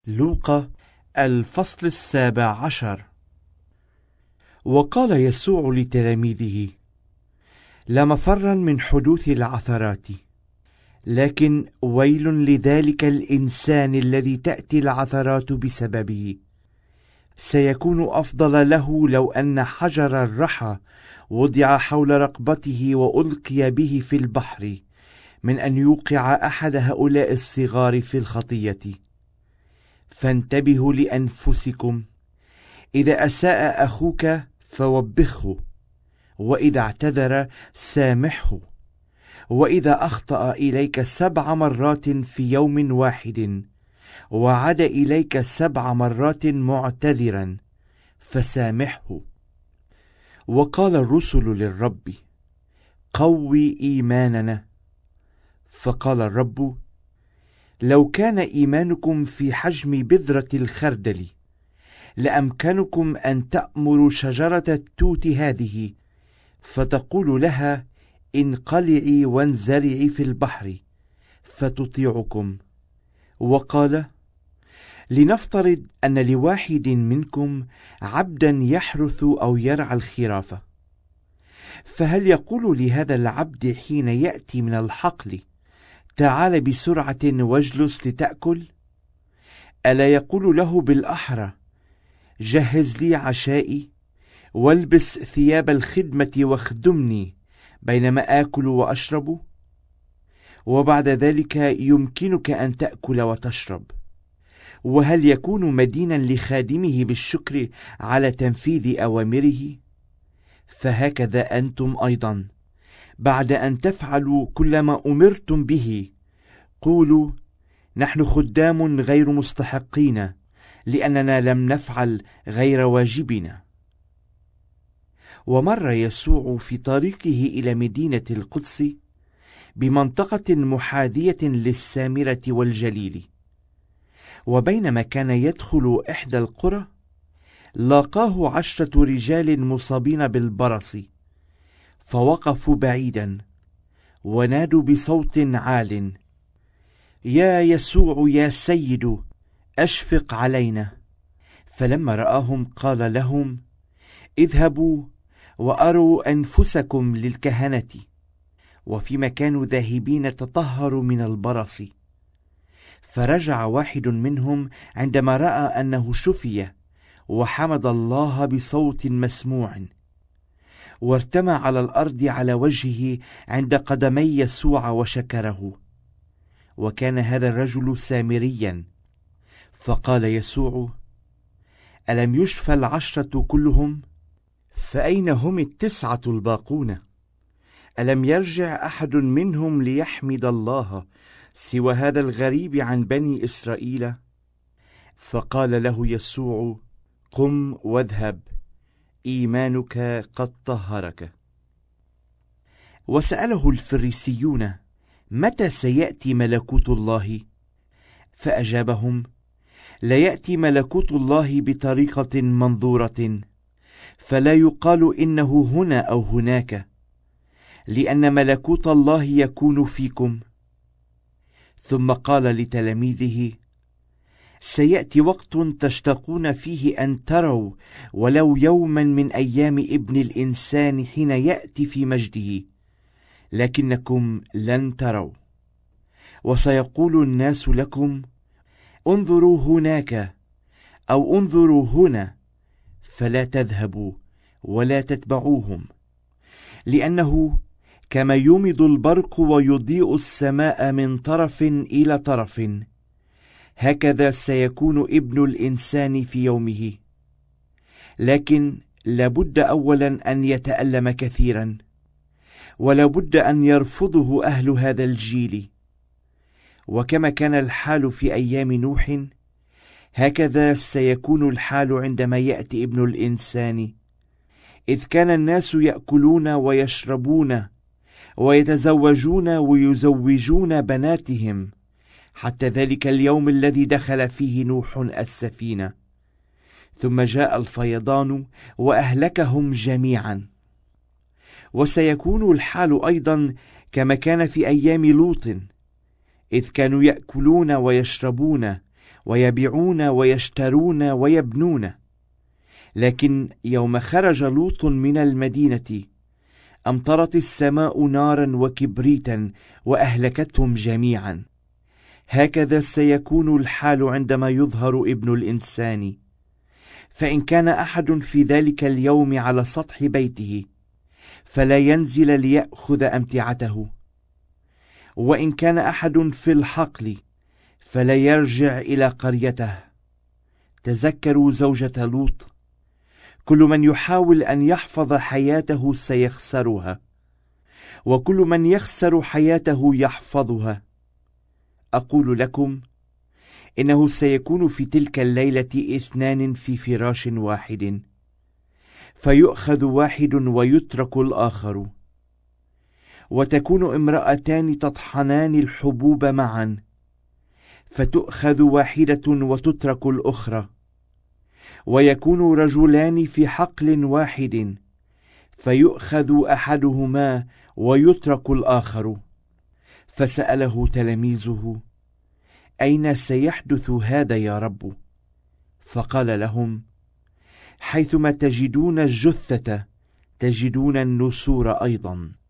لوقا الفصل 17. وقال يسوع لتلاميذه: لا مفرا من حدوث العثرات، لكن ويل لذلك الإنسان الذي تأتي العثرات بسببه. سيكون أفضل له لو أن حجر الرحى وضع حول رقبته وألقي به في البحر، من أن يوقع أحد هؤلاء الصغار في الخطية. فانتبهوا لأنفسكم: إذا أساء أخوك فوبخه، وإذا اعتذر سامحه، وإذا أخطأ إليك 7 مرات في يوم واحد وعاد إليك 7 مرات معتذرا فسامحه. وقال الرسل للرب: قوي إيماننا. فقال الرب: لو كان إيمانكم في حجم بذرة الخردل لأمكنكم أن تأمروا شجرة التوت هذه فتقول لها: انقلعي وانزرعي في البحر، فتطيعكم. وقال: لنفترض أن لواحد منكم عبدا يحرث أو يرعى الخرافة، فهل يقول لهذا العبد حين يأتي من الحقل: تعال بسرعة واجلس لتأكل؟ ألا يقول له بالأحرى: جهز لي عشائي، والبس ثياب الخدمة واخدمني بينما آكل وأشرب، وبعد ذلك يمكنك أن تأكل وتشرب؟ وهل يكون مدينا لخادمه بالشكر على تنفيذ أوامره؟ فهكذا أنتم أيضا، بعد أن تفعلوا كل ما أمرتم به، قولوا: نحن خدام غير مستحقين، لأننا لم نفعل غير واجبنا. ومر يسوع في طريقه إلى مدينة القدس بمنطقة محاذية للسامرة والجليل، وبينما كان يدخل إحدى القرى لاقاه 10 رجال مصابين بالبرص، فوقفوا بعيدا ونادوا بصوت عال: يا يسوع يا سيد، أشفق علينا. فلما رآهم قال لهم: اذهبوا وأروا أنفسكم للكهنة. وفيما كانوا ذاهبين تطهروا من البرص. فرجع واحد منهم عندما رأى أنه شفي، وحمد الله بصوت مسموع، وارتمى على الأرض على وجهه عند قدمي يسوع وشكره. وكان هذا الرجل سامريا. فقال يسوع: ألم يشفى 10 كلهم؟ فأين هم 9 الباقون؟ ألم يرجع أحد منهم ليحمد الله سوى هذا الغريب عن بني إسرائيل؟ فقال له يسوع: قم واذهب، إيمانك قد طهرك. وسأله الفريسيون: متى سيأتي ملكوت الله؟ فأجابهم: لا يأتي ملكوت الله بطريقة منظورة، فلا يقال إنه هنا أو هناك، لأن ملكوت الله يكون فيكم. ثم قال لتلاميذه: سيأتي وقت تشتاقون فيه أن تروا ولو يوما من أيام ابن الإنسان حين يأتي في مجده، لكنكم لن تروا. وسيقول الناس لكم: انظروا هناك، أو انظروا هنا، فلا تذهبوا ولا تتبعوهم. لأنه كما يومض البرق ويضيء السماء من طرف إلى طرف، هكذا سيكون ابن الإنسان في يومه. لكن لابد أولا أن يتألم كثيرا، ولابد أن يرفضه أهل هذا الجيل. وكما كان الحال في أيام نوح، هكذا سيكون الحال عندما يأتي ابن الإنسان. إذ كان الناس يأكلون ويشربون ويتزوجون ويزوجون بناتهم، حتى ذلك اليوم الذي دخل فيه نوح السفينة، ثم جاء الفيضان وأهلكهم جميعا. وسيكون الحال أيضا كما كان في أيام لوط، إذ كانوا يأكلون ويشربون ويبيعون ويشترون ويبنون. لكن يوم خرج لوط من المدينة أمطرت السماء نارا وكبريتا وأهلكتهم جميعا. هكذا سيكون الحال عندما يظهر ابن الإنسان. فإن كان أحد في ذلك اليوم على سطح بيته فلا ينزل ليأخذ أمتعته، وإن كان أحد في الحقل فلا يرجع إلى قريته. تذكروا زوجة لوط. كل من يحاول أن يحفظ حياته سيخسرها، وكل من يخسر حياته يحفظها. أقول لكم إنه سيكون في تلك الليلة 2 في فراش واحد، فيؤخذ واحد ويترك الآخر. وتكون امرأتان تطحنان الحبوب معا، فتؤخذ واحدة وتترك الأخرى. ويكون رجلان في حقل واحد، فيؤخذ أحدهما ويترك الآخر. فسأله تلاميذه: أين سيحدث هذا يا رب؟ فقال لهم: حيثما تجدون الجثة تجدون النسور أيضا.